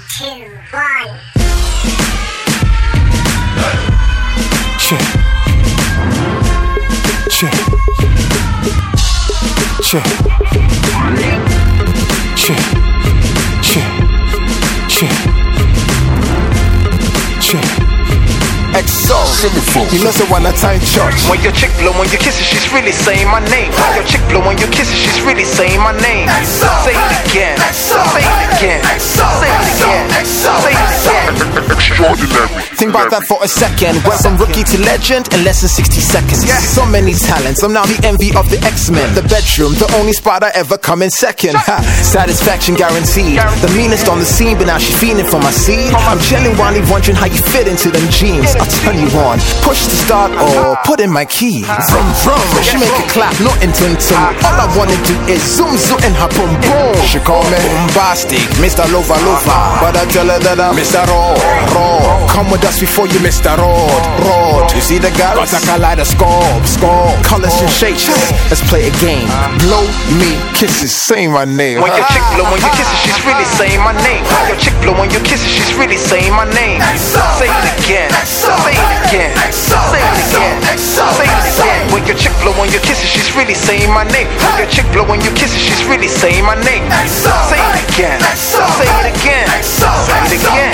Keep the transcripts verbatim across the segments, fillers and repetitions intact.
two, one. Check. Check. Check. Check. Check. Check. Check. X O, he knows it when I time church. When your chick blow, when you kiss her, she's really saying my name. Your chick blow, when you kiss her, she's really saying my name. Say it again, say it again, say it again, say it again. Extraordinary. Think about that for a second. Went from rookie to legend in less than sixty seconds. So many talents, I'm now the envy of the X-Men. The bedroom, the only spot I ever come in second. Ha. Satisfaction guaranteed. The meanest on the scene, but now she's feeding for my seed. I'm genuinely wondering how you fit into them jeans. I'll turn you on, push to start or put in my key. Vroom vroom, she make it clap, not in tum tum. All I wanna do is zoom zoom in her boom boom. She call me bombastic, Mister Lova Lova, but I tell her that I'm Mister Raw Raw. Come with us before you Mister Rod Rod. You see the girl? Got a kaleidoscope, scope, colors and shapes. Let's play a game. Blow me kisses, say my name. When your chick blow, when you kiss her, she's really saying my name. Your chick blow, when you kiss her, she's really saying my name. Say it again. Say it again, say it again, say it again. When your chick blow, when you kiss her, she's really saying my name. When your chick blow, when you kiss her, she's really saying my name. Say it again, say it again, say it again.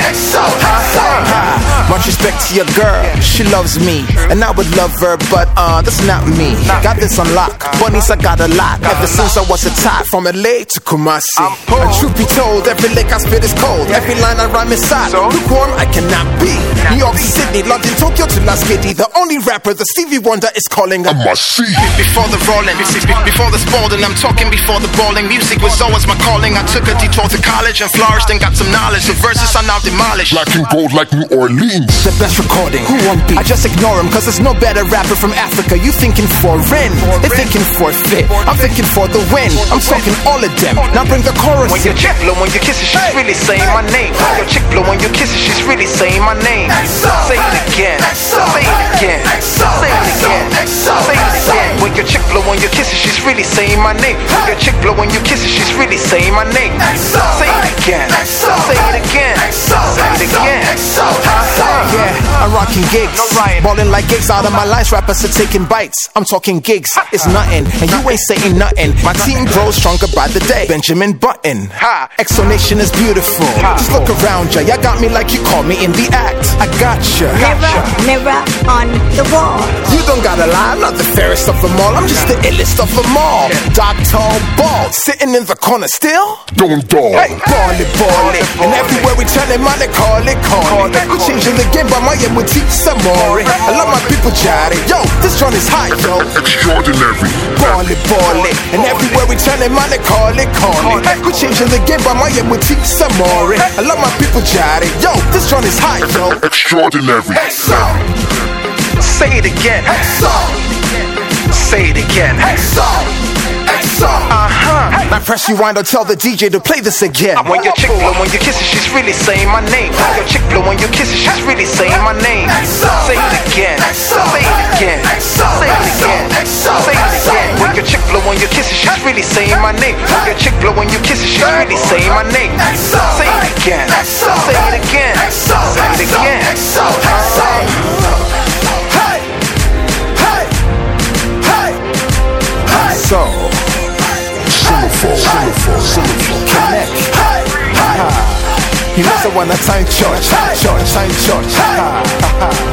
Much respect to your girl, she loves me, and I would love her, but uh, that's not me. Got this on lock, bunnies I got a lot. Ever since I was a tot, from L A to Kumasi. And truth be told, every lick I spit is cold. Every line I rhyme is sad. Lukewarm I cannot be. New York City, London, Tokyo to Las Kitty. The only rapper the Stevie Wonder is calling a must see. Before the rolling, before the spalding, I'm talking before the balling. Music was always my calling. I took a detour to college and flourished and got some knowledge. The verses are now demolished. Black and gold like New Orleans. The best recording, who won't be? I just ignore him cause there's no better rapper from Africa. You thinking foreign, they're thinking forfeit. I'm thinking for the win, I'm talking all of them. Now bring the chorus. When your chick blow, when you kiss her, she's really saying my name. Your chick blow, when you kiss her, she's really saying my name. Say it again, say it again, say it again, say it again. When your chick blow, when you kiss her, she's really saying my name. When your chick blow, when you kiss her, she's really saying my name. Say it again, say it again, say it again. Yeah, I'm rocking gigs, balling like gigs. Out of my lines, rappers are taking bites. I'm talking gigs, it's nothing, and you ain't saying nothing. My team grows stronger by the day. Benjamin Button, Exonation is beautiful. Just look around ya, ya got me like you called me in the act. I gotcha. Mirror, mirror on the wall. You don't gotta lie, I'm not the fairest of them all. I'm just the illest of them all. Dark, tall, bald, sitting in the corner still. Don't dog. Hey, ball it, ball it, and everywhere we turn it, man, they call it, call it. We're changing the game, but my end will teach some more. I love my people, jolly. Yo, this one is high, yo. Extraordinary. Ball it, ball it, and everywhere we turn it, man, they call it, call it. We're changing the game, but my end will teach some more. I love my people, jolly. Yo, this one is high, yo. Extraordinary. Say it again. Say it again. Uh-huh. Now press rewind or tell the D J to play this again. When your chick blow, when you kiss her, she's really saying my name. Your chick blow, when you kiss her, she's really saying my name. Say it again. Say it again. Say it again. Say it again. When your chick blow, when you kiss her, she's really saying my name. Your chick blow, when you kiss her, she's really saying my name. Say it again. Say it again. Say it again. So, Summerfall, Summerfall, Summerfall, connect. Ha ha. He knows the one that time church, church, time church. Ha ha.